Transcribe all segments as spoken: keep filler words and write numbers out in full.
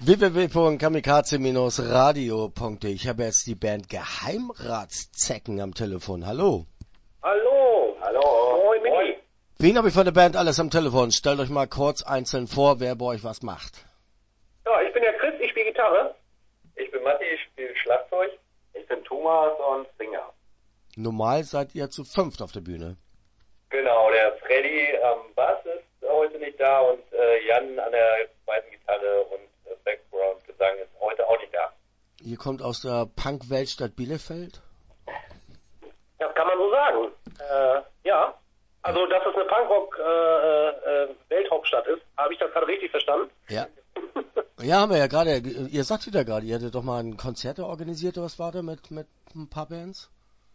w w w punkt kamikaze radio punkt de. Ich habe jetzt die Band Geheimratszecken am Telefon. Hallo. Hallo. Hallo. Moin, Mini. Wen habe ich von der Band alles am Telefon? Stellt euch mal kurz einzeln vor, wer bei euch was macht. Ja, ich bin der Chris, ich spiele Gitarre. Ich bin Matti, ich spiele Schlagzeug. Ich bin Thomas und Singer. Normal seid ihr zu fünft auf der Bühne. Genau, der Freddy am Bass ist heute nicht da und äh, Jan an der zweiten Gitarre und äh, Background-Gesang ist heute auch nicht da. Ihr kommt aus der Punk-Weltstadt Bielefeld? Das kann man so sagen. Äh, ja, also dass es eine Punkrock-Welthauptstadt äh, äh, ist, habe ich das gerade richtig verstanden? Ja. Ja, haben wir ja gerade, ihr sagtet ja gerade, ihr hattet doch mal ein Konzert organisiert, oder was war da mit, mit ein paar Bands?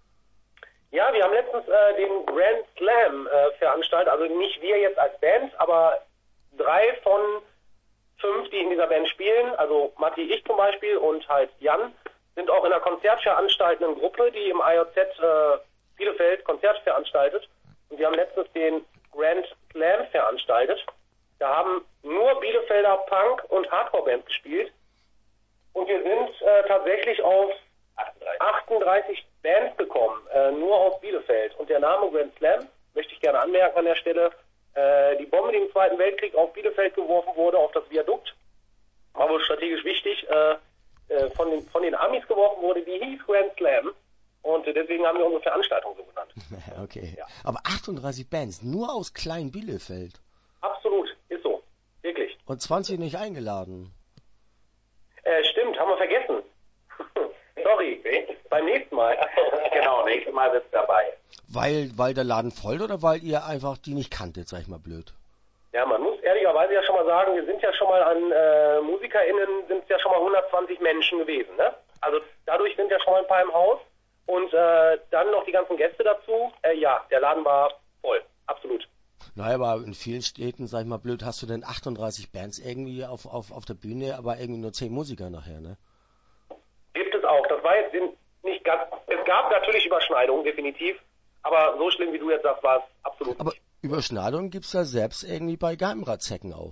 Ja, wir haben letztens äh, den Grand Slam äh, veranstaltet, also nicht wir jetzt als Band, aber drei von fünf, die in dieser Band spielen, also Matti, ich zum Beispiel und halt Jan, sind auch in einer konzertveranstaltenden Gruppe, die im I J Z äh, Bielefeld Konzert veranstaltet. Und wir haben letztens den Grand Slam veranstaltet. Da haben nur Bielefelder Punk- und Hardcore-Bands gespielt. Und wir sind äh, tatsächlich auf achtunddreißig Bands gekommen, äh, nur aus Bielefeld. Und der Name Grand Slam, möchte ich gerne anmerken an der Stelle, äh, die Bombe, die im Zweiten Weltkrieg auf Bielefeld geworfen wurde, auf das Viadukt, war wohl strategisch wichtig, äh, äh, von, den, von den Amis geworfen wurde, die hieß Grand Slam. Und äh, deswegen haben wir unsere Veranstaltung so genannt. Okay. Ja. Aber achtunddreißig Bands, nur aus Klein Bielefeld. Absolut, ist so. Wirklich. Und zwanzig nicht eingeladen. Äh, stimmt, haben wir vergessen. Sorry, beim nächsten Mal. Genau, nächstes Mal bist du dabei. Weil, weil der Laden voll oder weil ihr einfach die nicht kanntet, sag ich mal blöd? Ja, man muss ehrlicherweise ja schon mal sagen, wir sind ja schon mal an äh, MusikerInnen, sind es ja schon mal hundertzwanzig Menschen gewesen, ne? Also dadurch sind ja schon mal ein paar im Haus und äh, dann noch die ganzen Gäste dazu. Äh, ja, der Laden war voll, absolut. Naja, aber in vielen Städten, sag ich mal blöd, hast du denn achtunddreißig Bands irgendwie auf, auf, auf der Bühne, aber irgendwie nur zehn Musiker nachher, ne? Gibt es auch. Das war jetzt nicht ganz, es gab natürlich Überschneidungen, definitiv, aber so schlimm wie du jetzt sagst, war es absolut Aber nicht. Überschneidungen gibt's ja selbst irgendwie bei Geheimratzecken auch.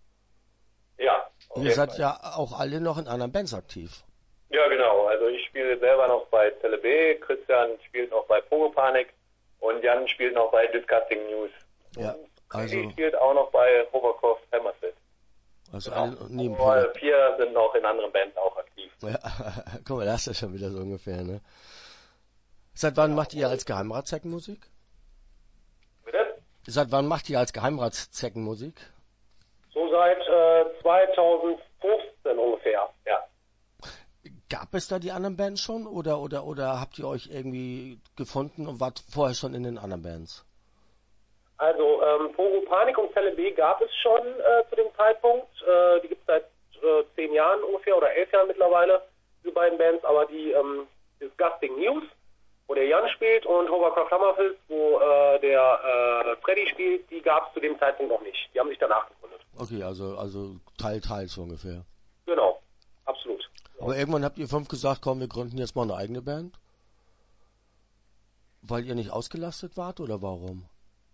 Ja. Ihr seid ja auch alle noch in anderen Bands aktiv. Ja, genau. Also ich spiele selber noch bei Zelle B, Christian spielt noch bei Pogopanik und Jan spielt noch bei Disgusting News. Ja, also... Die spielt auch noch bei Hovercroft Hammerfest. Also Genau. alle neben Aber vier sind noch in anderen Bands auch aktiv. Ja, guck mal, das ist ja schon wieder so ungefähr, ne? Seit wann macht ihr als Geheimratzecken Musik? Bitte? Seit wann macht ihr als Geheimratzecken Musik? So seit äh, zweitausendfünfzehn ungefähr, ja. Gab es da die anderen Bands schon oder oder oder habt ihr euch irgendwie gefunden und wart vorher schon in den anderen Bands? Also ähm, Pogo Panik und Zelle B gab es schon äh, zu dem Zeitpunkt. Äh, die gibt es seit äh, zehn Jahren ungefähr oder elf Jahren mittlerweile, die beiden Bands. Aber die ähm, Disgusting News, wo der Jan spielt, und Hovercraft Hammerfist, wo äh, der äh, Freddy spielt, die gab es zu dem Zeitpunkt noch nicht. Die haben sich danach gegründet. Okay, also also Teil Teil so ungefähr. Genau, absolut. Aber irgendwann habt ihr fünf gesagt, komm, wir gründen jetzt mal eine eigene Band? Weil ihr nicht ausgelastet wart oder warum?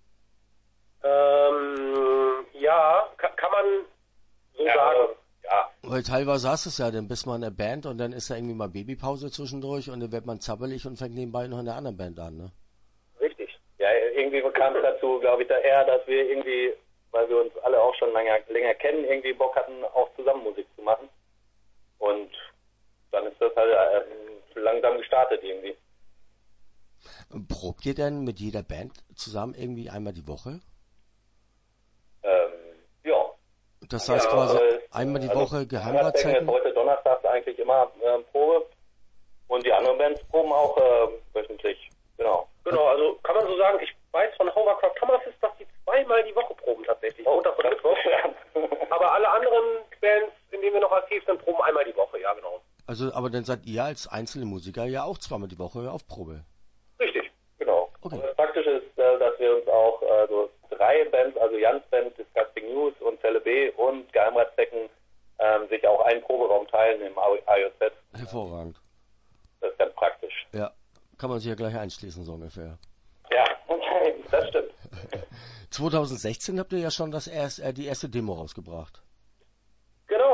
Ähm, ja, kann, kann man so Ja, sagen. Ja. Weil teilweise hast du es ja, dann bist man in der Band und dann ist da irgendwie mal Babypause zwischendurch und dann wird man zappelig und fängt nebenbei noch in der anderen Band an, ne? Richtig. Ja, irgendwie kam es dazu, glaube ich, da eher, dass wir irgendwie, weil wir uns alle auch schon länger, länger kennen, irgendwie Bock hatten, auch zusammen Musik zu machen. Und dann ist das halt äh, langsam gestartet irgendwie. Probt ihr denn mit jeder Band zusammen irgendwie einmal die Woche? Ähm, ja. Das heißt ja, quasi äh, einmal die also Woche Hammerzecken Geheimratzecken? ist heute Donnerstags eigentlich immer äh, Probe. Und die anderen Bands proben auch äh, wöchentlich. Genau. Genau, also kann man so sagen, ich weiß von Hovercraft Hammerfist, dass die zweimal die Woche proben tatsächlich. Oh, Montag und Mittwoch. Aber alle anderen Bands, in denen wir noch aktiv sind, proben einmal die Woche, ja genau. Also, aber dann seid ihr als einzelne Musiker ja auch zweimal die Woche auf Probe. Richtig. Genau. Okay. Und das Praktische ist, äh, dass wir uns auch äh, so drei Bands, also Jans Band, Disgusting News und Zelle B und Geheimratzecken, ähm, sich auch einen Proberaum teilen im I J Z. Hervorragend. Das ist ganz praktisch. Ja, kann man sich ja gleich einschließen, so ungefähr. Ja, das stimmt. zwanzig sechzehn habt ihr ja schon das erst, äh, die erste Demo rausgebracht. Genau, das war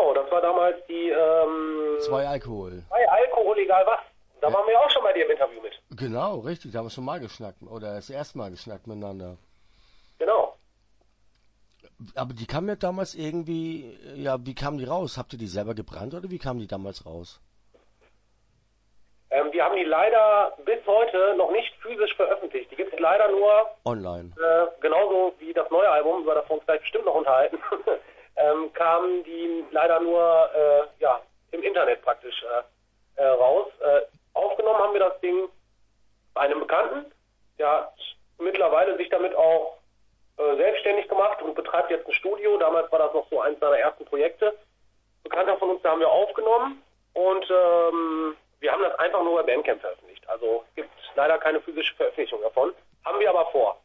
damals die ähm, Zwei Alkohol. Zwei Alkohol, egal was. Da Ja. waren wir auch schon bei dir im Interview mit. Genau, richtig, da haben wir schon mal geschnackt. Oder das erste Mal geschnackt miteinander. Genau. Aber die kamen ja damals irgendwie, ja, wie kamen die raus? Habt ihr die selber gebrannt oder wie kamen die damals raus? Ähm, wir haben die leider bis heute noch nicht physisch veröffentlicht. Die gibt es leider nur Online. Äh, genauso wie das neue Album, über das wir uns gleich bestimmt noch unterhalten, ähm, kamen die leider nur äh, ja, im Internet praktisch äh, äh, raus. Äh, aufgenommen haben wir das Ding bei einem Bekannten, der hat mittlerweile sich damit auch äh, selbstständig gemacht und betreibt jetzt ein Studio. Damals war das noch so eins seiner ersten Projekte. Bekannter von uns, da haben wir aufgenommen und ähm, wir haben das einfach nur bei Bandcamp veröffentlicht. Also es gibt leider keine physische Veröffentlichung davon. Haben wir aber vor.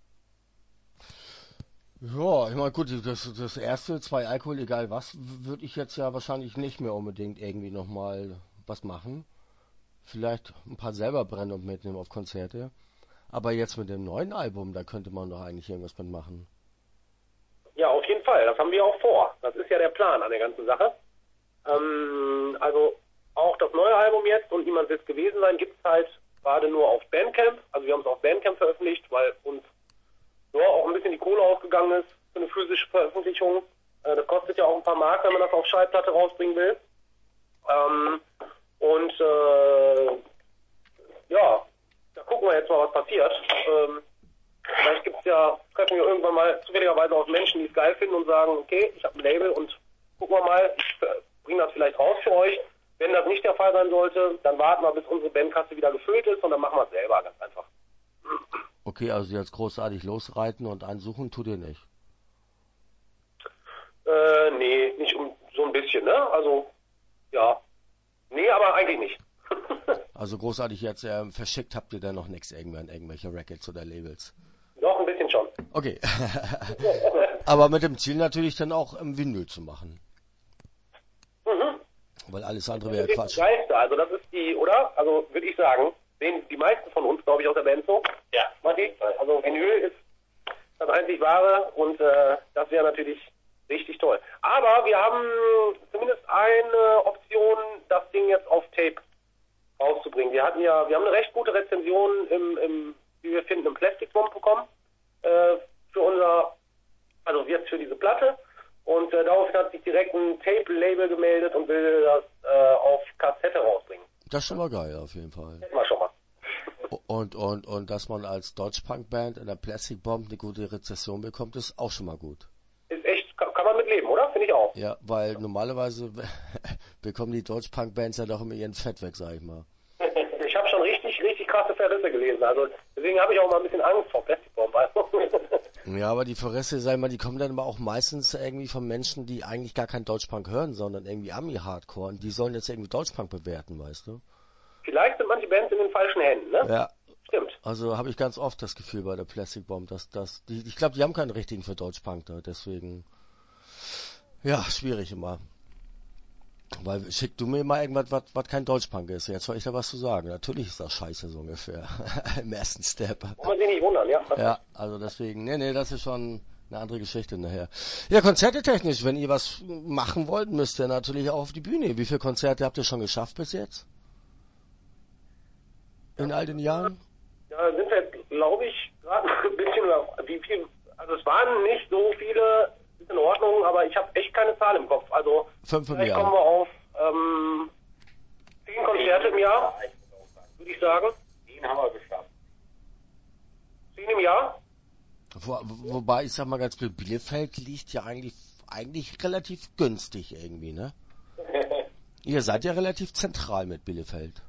Ja, ich meine, gut, das, das erste, zwei Alkohol, egal was, würde ich jetzt ja wahrscheinlich nicht mehr unbedingt irgendwie nochmal was machen. Vielleicht ein paar selber brennen und mitnehmen auf Konzerte. Aber jetzt mit dem neuen Album, da könnte man doch eigentlich irgendwas mitmachen. Ja, auf jeden Fall. Das haben wir auch vor. Das ist ja der Plan an der ganzen Sache. Ähm, also auch das neue Album jetzt und niemand wird es gewesen sein, gibt es halt gerade nur auf Bandcamp. Also wir haben es auf Bandcamp veröffentlicht, weil uns ja, auch ein bisschen die Kohle ausgegangen ist für eine physische Veröffentlichung. Äh, das kostet ja auch ein paar Mark, wenn man das auf Schallplatte rausbringen will. Ähm, und äh, ja, da gucken wir jetzt mal, was passiert. Ähm, vielleicht gibt's ja, treffen wir irgendwann mal zufälligerweise auf Menschen, die es geil finden und sagen, okay, ich habe ein Label und gucken wir mal, ich bringe das vielleicht raus für euch. Wenn das nicht der Fall sein sollte, dann warten wir, bis unsere Bandkasse wieder gefüllt ist und dann machen wir es selber, ganz einfach. Okay, also jetzt großartig losreiten und einsuchen tut ihr nicht. Äh, nee, nicht um so ein bisschen, ne? Also, ja. Nee, aber eigentlich nicht. Also großartig jetzt äh, verschickt habt ihr da noch nichts irgendwann, irgendwelche Records oder Labels? Doch, ein bisschen schon. Okay. Aber mit dem Ziel natürlich dann auch im Vinyl zu machen. Mhm. Weil alles andere Das wäre ist Quatsch. das Geilste, also das ist die, oder? Also würde ich sagen, sehen die meisten von uns, glaube ich, aus der Band so. Ja. Matti? Also Vinyl ist das einzig Wahre und äh, das wäre natürlich richtig toll. Aber wir haben zumindest eine Option, das Ding jetzt auf Tape rauszubringen. Wir hatten ja, wir haben eine recht gute Rezension im, im wie wir finden, im Plastic Bomb bekommen äh, für unser, also jetzt für diese Platte. Und äh, daraufhin hat sich direkt ein Tape-Label gemeldet und will das äh, auf Kassette rausbringen. Das ist schon mal geil, auf jeden Fall. Hätten wir schon mal. Und, und, und dass man als Deutsch-Punk-Band in der Plastic Bomb eine gute Rezession bekommt, ist auch schon mal gut. Ist echt, kann, kann man mit leben, oder? Finde ich auch. Ja, weil normalerweise bekommen die Deutsch-Punk-Bands ja doch immer ihren Fett weg, sag ich mal. Ich habe schon richtig, richtig krasse Verrisse gelesen. Also deswegen habe ich auch mal ein bisschen Angst vor Plastic Bomb. Ja, aber die Verrisse, sag ich mal, die kommen dann aber auch meistens irgendwie von Menschen, die eigentlich gar kein Deutschpunk hören, sondern irgendwie Ami-Hardcore. Und die sollen jetzt irgendwie Deutschpunk bewerten, weißt du? Vielleicht sind manche Bands in den falschen Händen, ne? Ja. Stimmt. Also habe ich ganz oft das Gefühl bei der Plastic Bomb, dass das, die, ich glaube, die haben keinen richtigen für Deutschpunk da, deswegen, ja, schwierig immer. Weil schick du mir mal irgendwas, was, was kein Deutschpunk ist. Jetzt soll ich da was zu sagen. Natürlich ist das scheiße so ungefähr. Im ersten Step. Muss man sich nicht wundern, ja. Ja, also deswegen, nee, nee, das ist schon eine andere Geschichte nachher. Ja, Konzerte technisch, wenn ihr was machen wollt, müsst ihr natürlich auch auf die Bühne. Wie viele Konzerte habt ihr schon geschafft bis jetzt? In all den Jahren? Ja, sind wir jetzt, glaube ich, gerade ein bisschen, wie viel, also es waren nicht so viele, ist in Ordnung, aber ich habe echt keine Zahl im Kopf. Also Fünf im vielleicht Jahr. kommen wir auf ähm, zehn Konzerte im Jahr, würde ich sagen. Den haben wir geschafft. Zehn im Jahr? Wo, wobei, ich sag mal ganz blöd, Bielefeld liegt ja eigentlich, eigentlich relativ günstig irgendwie, ne? Ihr seid ja relativ zentral mit Bielefeld.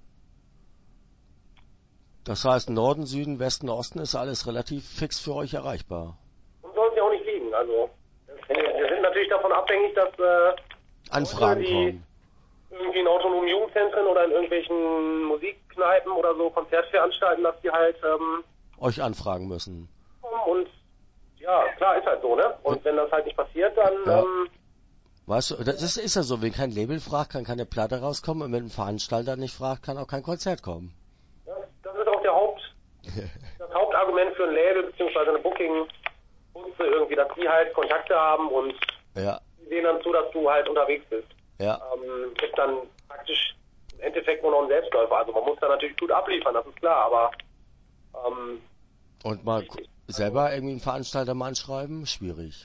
Das heißt, Norden, Süden, Westen, Osten ist alles relativ fix für euch erreichbar. Und soll es ja auch nicht liegen. Also wir sind natürlich davon abhängig, dass äh, Anfragen die kommen. irgendwie in autonomen Jugendzentren oder in irgendwelchen Musikkneipen oder so Konzertveranstalten, dass die halt ähm, Euch anfragen müssen. kommen und ja, klar, ist halt so, ne? Und wenn das halt nicht passiert, dann Ja. ähm, Weißt du, das ist, ist ja so, wenn kein Label fragt, kann keine Platte rauskommen und wenn ein Veranstalter nicht fragt, kann auch kein Konzert kommen. ja, das ist auch der Haupt, das Hauptargument für ein Label beziehungsweise eine Booking-Butze irgendwie, dass die halt Kontakte haben und Ja, die sehen dann zu, dass du halt unterwegs bist. Ja. ähm, ist dann praktisch im Endeffekt nur noch ein Selbstläufer. Also man muss da natürlich gut abliefern, das ist klar, aber ähm, Und mal ku- selber irgendwie einen Veranstalter mal anschreiben? Schwierig.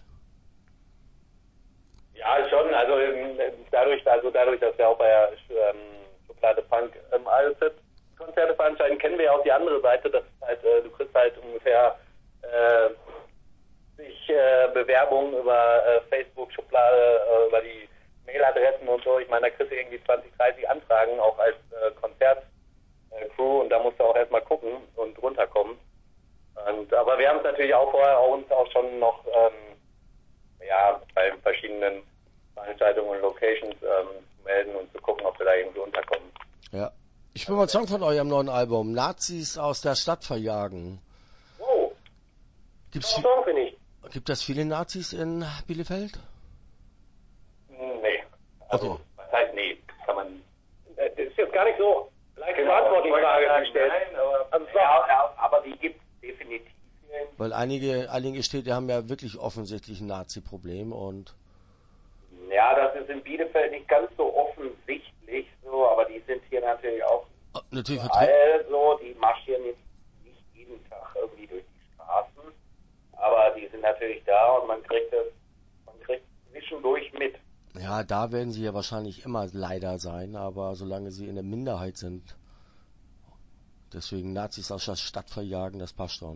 Ja, schon. Also ähm, dadurch, also dadurch, dass wir auch bei der ähm, Schublade Punk ähm, Alset Konzerte veranstalten, kennen wir ja auch die andere Seite. Das ist halt, äh, du kriegst halt ungefähr äh, sich äh, Bewerbungen über äh, Facebook Schublade, äh, über die Mailadressen und so. Ich meine, da kriegst du irgendwie zwanzig, dreißig Anfragen auch als äh, Konzertcrew und da musst du auch erstmal gucken und runterkommen. Und, aber wir haben es natürlich auch vorher auch uns auch schon noch ähm, ja, bei verschiedenen Veranstaltungen und Locations ähm, zu melden und zu gucken, ob wir da irgendwie unterkommen. Ja. Ich spiele mal einen Song von eurem neuen Album. Nazis aus der Stadt verjagen. wow, Gibt's, toller Song, finde ich. gibt es viele Nazis in Bielefeld? Nee. Also, Okay. was heißt nee? Kann man. Äh, Das ist jetzt gar nicht so leicht Genau, verantwortlich, die Frage, die sagen, gestellt. nein, aber, Also es war- ja, ja, aber die gibt es definitiv hier in Weil einige, einige Städte haben ja wirklich offensichtlich ein Nazi-Problem und Ja, das ist in Bielefeld nicht ganz so offensichtlich so, aber die sind hier natürlich auch äh, natürlich vertreten. überall so, die marschieren jetzt nicht jeden Tag irgendwie durch die Straßen, aber die sind natürlich da und man kriegt das, man kriegt zwischendurch mit. Ja, da werden sie ja wahrscheinlich immer leider sein, aber solange sie in der Minderheit sind, deswegen Nazis aus der Stadt verjagen, das passt schon.